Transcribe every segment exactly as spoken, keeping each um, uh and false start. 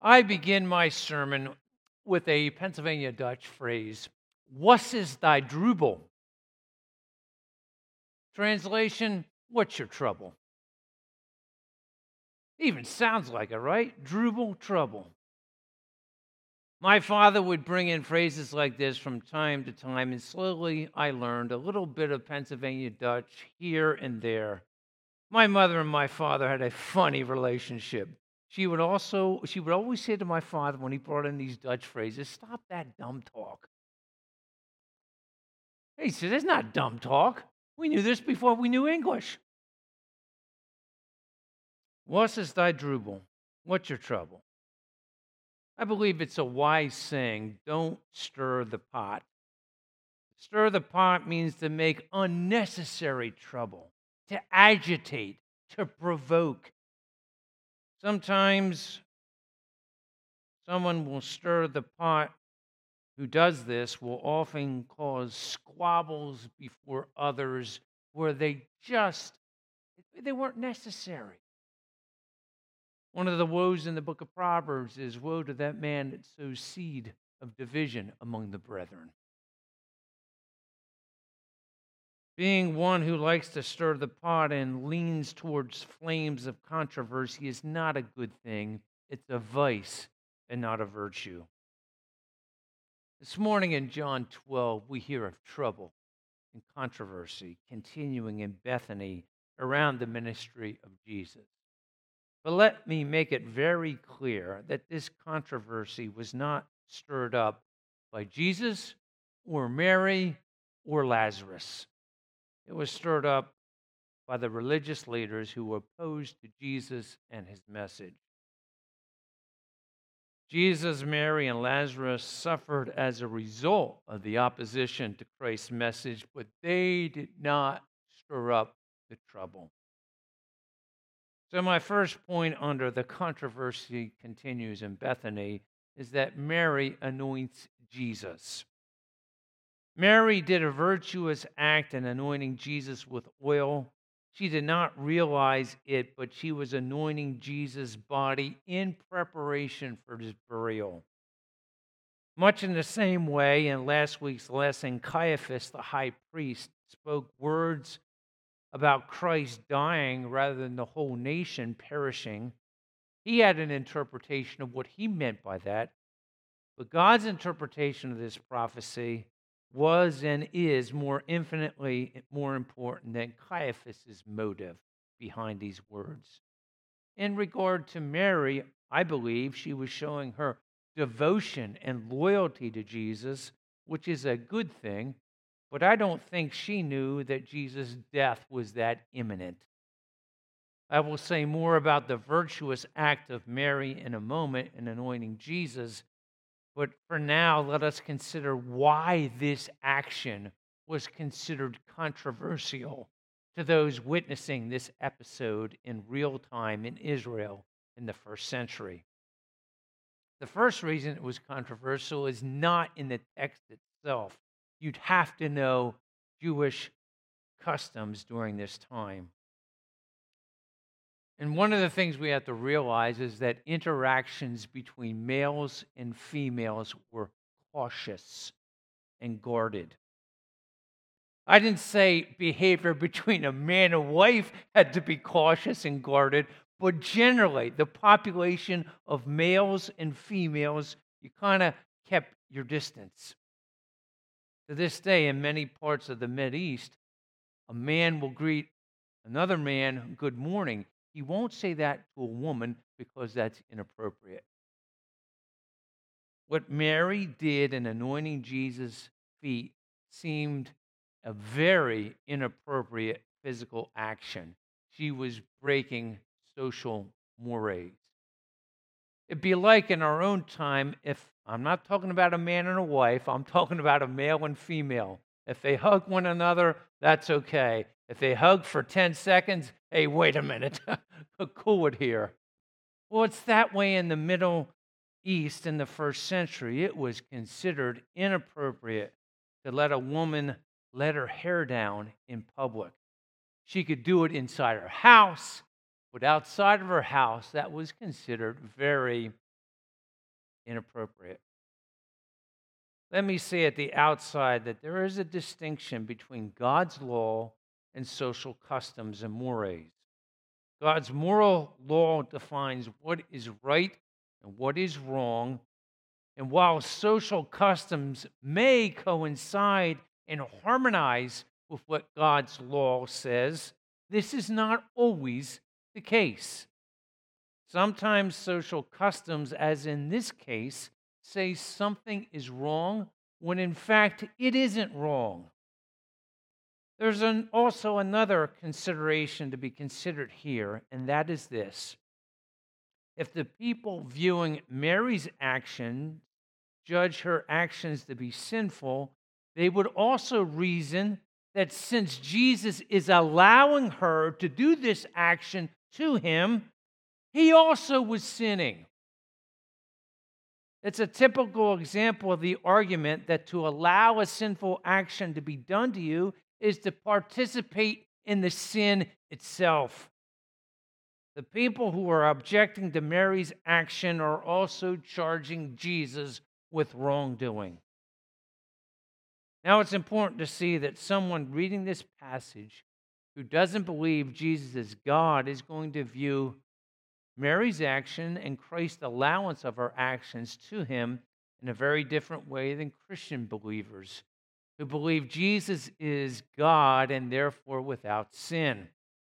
I begin my sermon with a Pennsylvania Dutch phrase, "Was is thy drubel?" Translation, what's your trouble? Even sounds like it, right? Drubel, trouble. My father would bring in phrases like this from time to time, and slowly I learned a little bit of Pennsylvania Dutch here and there. My mother and my father had a funny relationship. She would also, she would always say to my father when he brought in these Dutch phrases, "Stop that dumb talk." He said, "It's not dumb talk. We knew this before we knew English." "Was is thy drubel? What's your trouble?" I believe it's a wise saying, don't stir the pot. Stir the pot means to make unnecessary trouble, to agitate, to provoke. Sometimes someone will stir the pot who does this will often cause squabbles before others where they just they weren't necessary. One of the woes in the book of Proverbs is, woe to that man that sows seed of division among the brethren. Being one who likes to stir the pot and leans towards flames of controversy is not a good thing. It's a vice and not a virtue. This morning in John twelve, we hear of trouble and controversy continuing in Bethany around the ministry of Jesus. But let me make it very clear that this controversy was not stirred up by Jesus or Mary or Lazarus. It was stirred up by the religious leaders who were opposed to Jesus and his message. Jesus, Mary, and Lazarus suffered as a result of the opposition to Christ's message, but they did not stir up the trouble. So my first point under the controversy continues in Bethany is that Mary anoints Jesus. Mary did a virtuous act in anointing Jesus with oil. She did not realize it, but she was anointing Jesus' body in preparation for his burial. Much in the same way, in last week's lesson, Caiaphas, the high priest, spoke words about Christ dying rather than the whole nation perishing. He had an interpretation of what he meant by that. But God's interpretation of this prophecy was and is more infinitely more important than Caiaphas' motive behind these words. In regard to Mary, I believe she was showing her devotion and loyalty to Jesus, which is a good thing, but I don't think she knew that Jesus' death was that imminent. I will say more about the virtuous act of Mary in a moment in anointing Jesus, but for now, let us consider why this action was considered controversial to those witnessing this episode in real time in Israel in the first century. The first reason it was controversial is not in the text itself. You'd have to know Jewish customs during this time. And one of the things we have to realize is that interactions between males and females were cautious and guarded. I didn't say behavior between a man and wife had to be cautious and guarded, but generally, the population of males and females, you kind of kept your distance. To this day, in many parts of the Mideast, a man will greet another man, "Good morning." He won't say that to a woman because that's inappropriate. What Mary did in anointing Jesus' feet seemed a very inappropriate physical action. She was breaking social mores. It'd be like in our own time, if I'm not talking about a man and a wife, I'm talking about a male and female. If they hug one another, that's okay. If they hug for ten seconds, hey, wait a minute, cool it here. Well, it's that way in the Middle East in the first century. It was considered inappropriate to let a woman let her hair down in public. She could do it inside her house, but outside of her house, that was considered very inappropriate. Let me say at the outside that there is a distinction between God's law and social customs and mores. God's moral law defines what is right and what is wrong. And while social customs may coincide and harmonize with what God's law says, this is not always the case. Sometimes social customs, as in this case, say something is wrong when in fact it isn't wrong. There's an, also another consideration to be considered here, and that is this. If the people viewing Mary's action judge her actions to be sinful, they would also reason that since Jesus is allowing her to do this action to him, he also was sinning. It's a typical example of the argument that to allow a sinful action to be done to you is to participate in the sin itself. The people who are objecting to Mary's action are also charging Jesus with wrongdoing. Now, it's important to see that someone reading this passage who doesn't believe Jesus is God is going to view Mary's action and Christ's allowance of her actions to him in a very different way than Christian believers who believe Jesus is God and therefore without sin.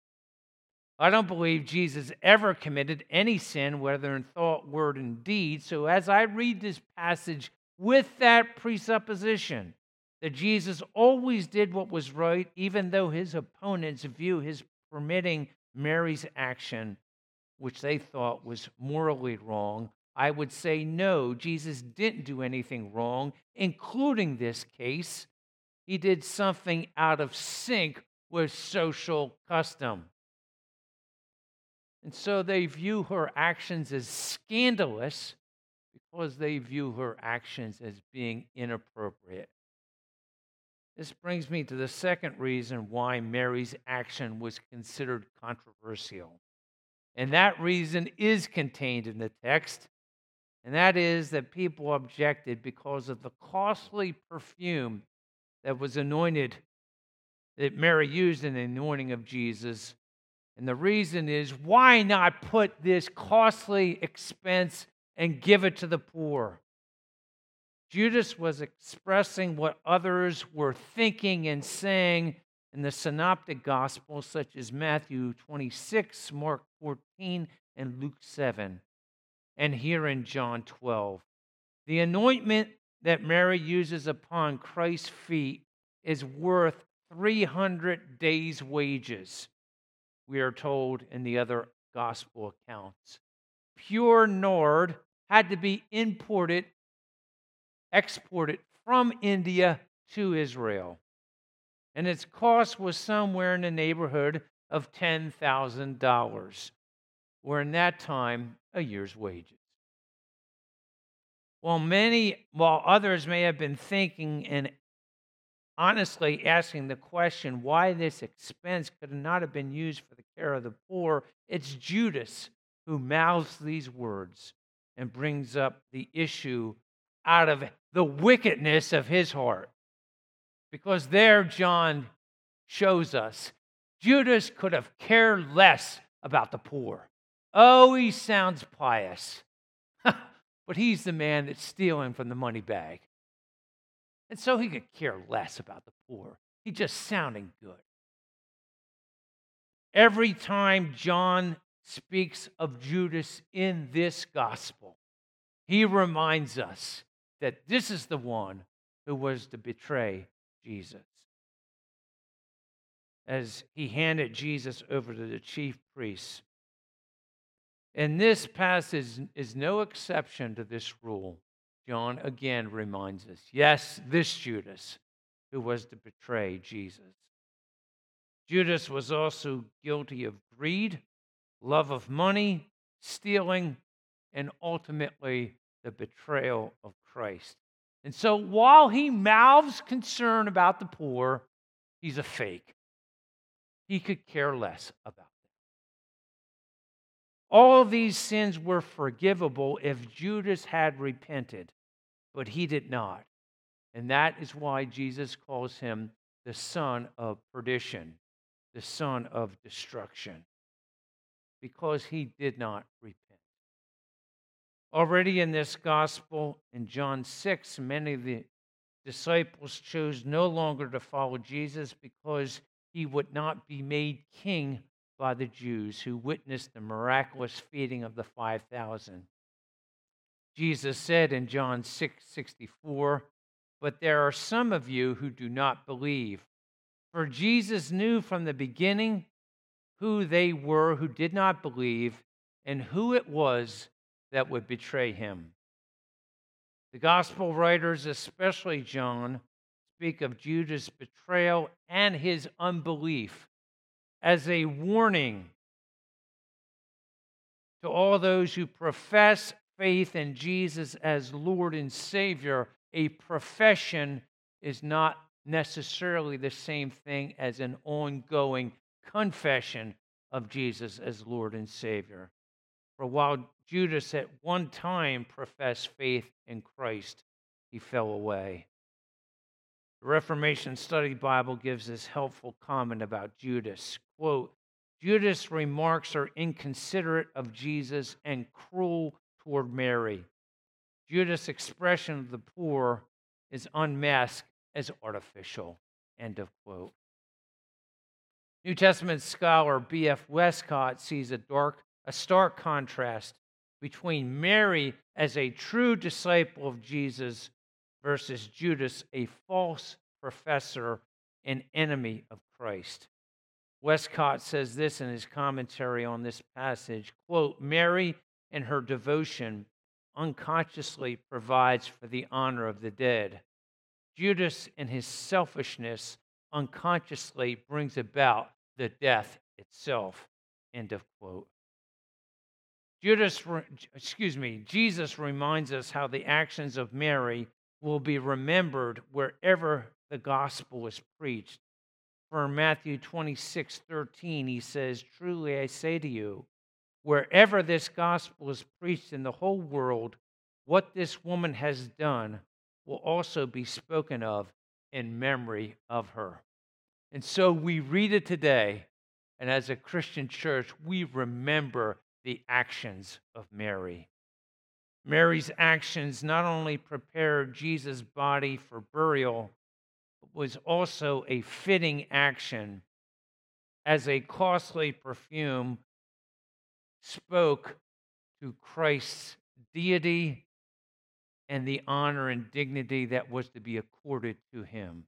I don't believe Jesus ever committed any sin, whether in thought, word, and deed. So as I read this passage with that presupposition that Jesus always did what was right, even though his opponents view his permitting Mary's action, which they thought was morally wrong, I would say no, Jesus didn't do anything wrong, including this case. He did something out of sync with social custom. And so they view her actions as scandalous because they view her actions as being inappropriate. This brings me to the second reason why Mary's action was considered controversial. And that reason is contained in the text, and that is that people objected because of the costly perfume that was anointed, that Mary used in the anointing of Jesus. And the reason is, why not put this costly expense and give it to the poor? Judas was expressing what others were thinking and saying in the synoptic gospels, such as Matthew twenty-six, Mark fourteen, and Luke seven, and here in John twelve. The anointment that Mary uses upon Christ's feet is worth three hundred days' wages, we are told in the other gospel accounts. Pure nard had to be imported, exported from India to Israel. And its cost was somewhere in the neighborhood of ten thousand dollars, or in that time, a year's wages. While many, while others may have been thinking and honestly asking the question why this expense could not have been used for the care of the poor, it's Judas who mouths these words and brings up the issue out of the wickedness of his heart. Because there, John shows us, Judas could have cared less about the poor. Oh, he sounds pious. But he's the man that's stealing from the money bag. And so he could care less about the poor. He's just sounding good. Every time John speaks of Judas in this gospel, he reminds us that this is the one who was to betray Jesus. As he handed Jesus over to the chief priests. And this passage is no exception to this rule. John again reminds us, yes, this Judas who was to betray Jesus. Judas was also guilty of greed, love of money, stealing, and ultimately the betrayal of Christ. And so while he mouths concern about the poor, he's a fake. He could care less about them. All these sins were forgivable if Judas had repented, but he did not. And that is why Jesus calls him the son of perdition, the son of destruction, because he did not repent. Already in this gospel, in John six, many of the disciples chose no longer to follow Jesus because he would not be made king by the Jews who witnessed the miraculous feeding of the five thousand. Jesus said in John six sixty-four, "But there are some of you who do not believe." For Jesus knew from the beginning who they were who did not believe and who it was that would betray him. The gospel writers, especially John, speak of Judas' betrayal and his unbelief as a warning to all those who profess faith in Jesus as Lord and Savior. A profession is not necessarily the same thing as an ongoing confession of Jesus as Lord and Savior. For while Judas at one time professed faith in Christ, he fell away. The Reformation Study Bible gives this helpful comment about Judas. Quote, Judas' remarks are inconsiderate of Jesus and cruel toward Mary. Judas' expression of the poor is unmasked as artificial. End of quote. New Testament scholar B F Westcott sees a dark, a stark contrast between Mary as a true disciple of Jesus versus Judas, a false professor and enemy of Christ. Westcott says this in his commentary on this passage, quote, Mary in her devotion unconsciously provides for the honor of the dead. Judas in his selfishness unconsciously brings about the death itself, end of quote. Judas, excuse me, Jesus reminds us how the actions of Mary will be remembered wherever the gospel is preached. For in Matthew twenty-six thirteen, he says, truly I say to you, wherever this gospel is preached in the whole world, what this woman has done will also be spoken of in memory of her. And so we read it today, and as a Christian church, we remember the actions of Mary. Mary's actions not only prepared Jesus' body for burial, but was also a fitting action as a costly perfume spoke to Christ's deity and the honor and dignity that was to be accorded to him.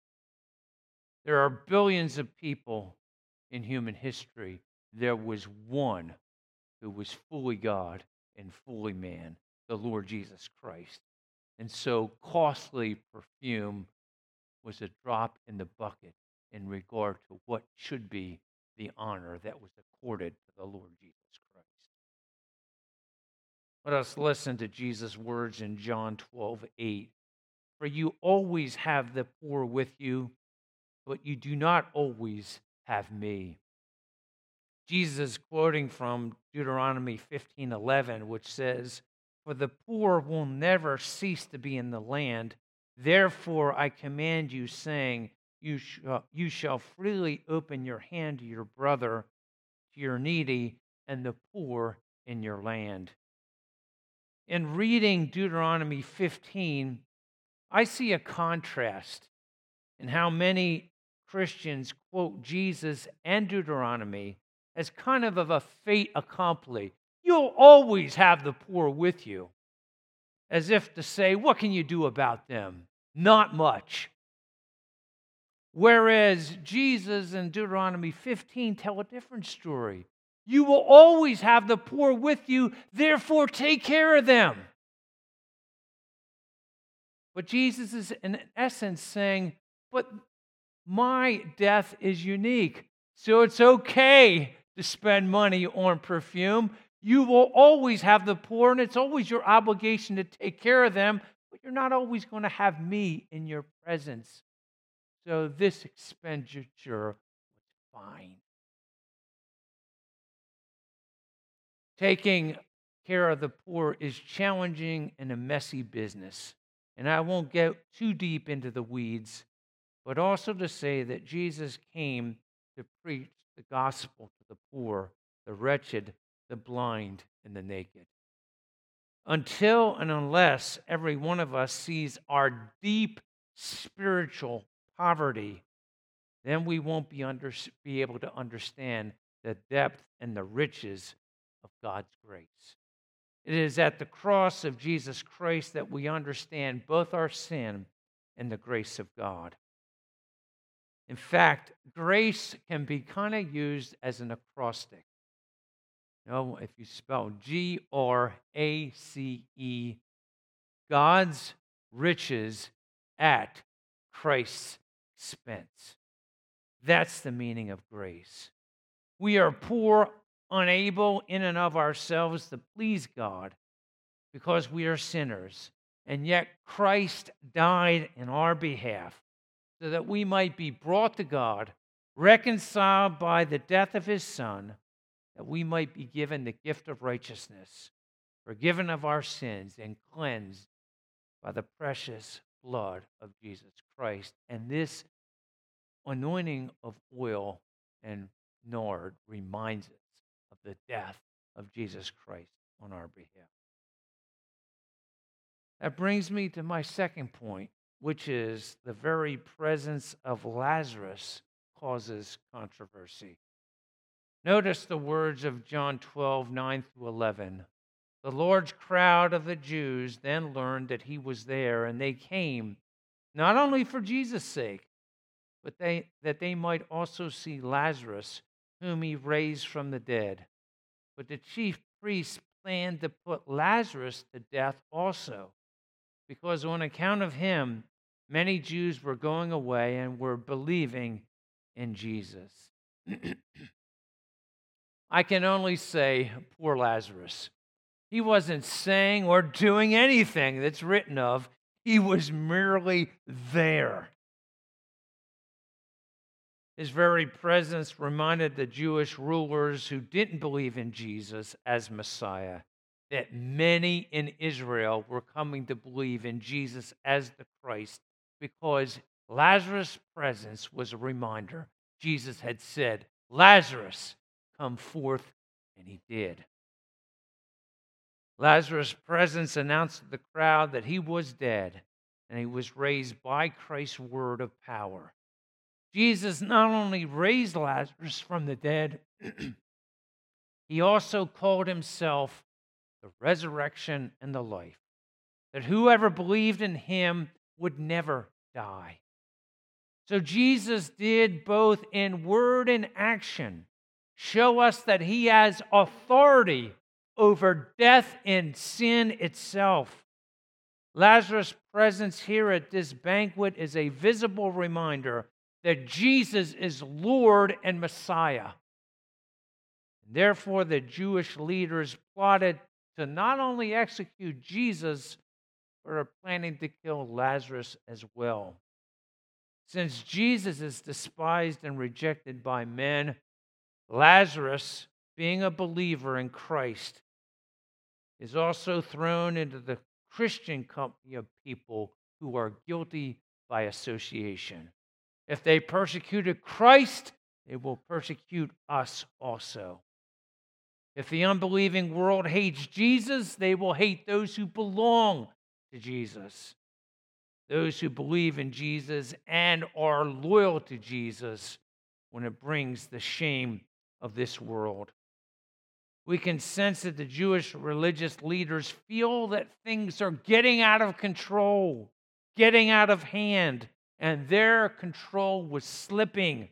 There are billions of people in human history. There was one who was fully God and fully man, the Lord Jesus Christ. And so costly perfume was a drop in the bucket in regard to what should be the honor that was accorded to the Lord Jesus Christ. Let us listen to Jesus' words in John twelve eight. For you always have the poor with you, but you do not always have me. Jesus is quoting from Deuteronomy fifteen eleven, which says, for the poor will never cease to be in the land. Therefore I command you, saying, you shall, you shall freely open your hand to your brother, to your needy, and the poor in your land. In reading Deuteronomy fifteen, I see a contrast in how many Christians quote Jesus and Deuteronomy as kind of, of a fait accompli. You'll always have the poor with you. As if to say, what can you do about them? Not much. Whereas Jesus in Deuteronomy fifteen tell a different story. You will always have the poor with you, therefore take care of them. But Jesus is in essence saying, but my death is unique, so it's okay to spend money on perfume. You will always have the poor, and it's always your obligation to take care of them, but you're not always going to have me in your presence. So this expenditure was fine. Taking care of the poor is challenging and a messy business. And I won't get too deep into the weeds, but also to say that Jesus came to preach the gospel to the poor, the wretched, the blind, and the naked. Until and unless every one of us sees our deep spiritual poverty, then we won't be, under, be able to understand the depth and the riches of God's grace. It is at the cross of Jesus Christ that we understand both our sin and the grace of God. In fact, grace can be kind of used as an acrostic. You know, if you spell G R A C E, God's riches at Christ's expense. That's the meaning of grace. We are poor, unable in and of ourselves to please God because we are sinners. And yet Christ died in our behalf so that we might be brought to God, reconciled by the death of his Son, that we might be given the gift of righteousness, forgiven of our sins, and cleansed by the precious blood of Jesus Christ. And this anointing of oil and nard reminds us of the death of Jesus Christ on our behalf. That brings me to my second point, which is the very presence of Lazarus causes controversy. Notice the words of John twelve, nine through eleven. The large crowd of the Jews then learned that he was there, and they came not only for Jesus' sake, but they, that they might also see Lazarus, whom he raised from the dead. But the chief priests planned to put Lazarus to death also, because on account of him, many Jews were going away and were believing in Jesus. I can only say, poor Lazarus. He wasn't saying or doing anything that's written of. He was merely there. His very presence reminded the Jewish rulers who didn't believe in Jesus as Messiah that many in Israel were coming to believe in Jesus as the Christ, because Lazarus' presence was a reminder. Jesus had said, Lazarus, come forth, and he did. Lazarus' presence announced to the crowd that he was dead, and he was raised by Christ's word of power. Jesus not only raised Lazarus from the dead, he also called himself the resurrection and the life, that whoever believed in him would never die. So Jesus did both in word and action show us that he has authority over death and sin itself. Lazarus' presence here at this banquet is a visible reminder that Jesus is Lord and Messiah. Therefore, the Jewish leaders plotted to not only execute Jesus, but are planning to kill Lazarus as well. Since Jesus is despised and rejected by men, Lazarus, being a believer in Christ, is also thrown into the Christian company of people who are guilty by association. If they persecuted Christ, they will persecute us also. If the unbelieving world hates Jesus, they will hate those who belong to Jesus. Those who believe in Jesus and are loyal to Jesus when it brings the shame of this world. We can sense that the Jewish religious leaders feel that things are getting out of control, getting out of hand, and their control was slipping.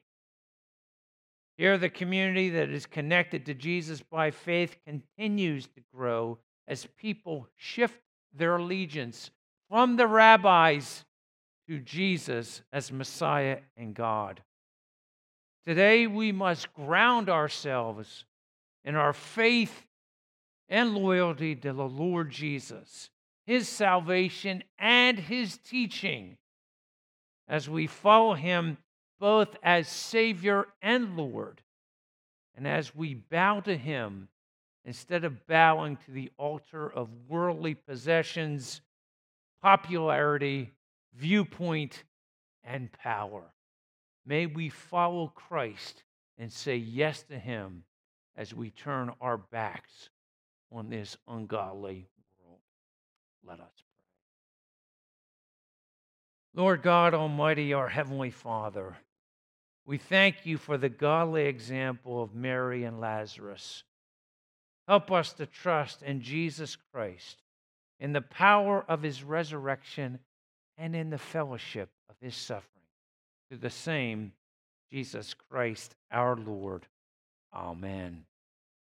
Here, the community that is connected to Jesus by faith continues to grow as people shift their allegiance from the rabbis to Jesus as Messiah and God. Today, we must ground ourselves in our faith and loyalty to the Lord Jesus, his salvation and his teaching, as we follow him both as Savior and Lord, and as we bow to him instead of bowing to the altar of worldly possessions, popularity, viewpoint, and power. May we follow Christ and say yes to him as we turn our backs on this ungodly world. Let us pray. Lord God Almighty, our Heavenly Father, we thank you for the godly example of Mary and Lazarus. Help us to trust in Jesus Christ, in the power of his resurrection, and in the fellowship of his suffering. To the same Jesus Christ our Lord. Amen.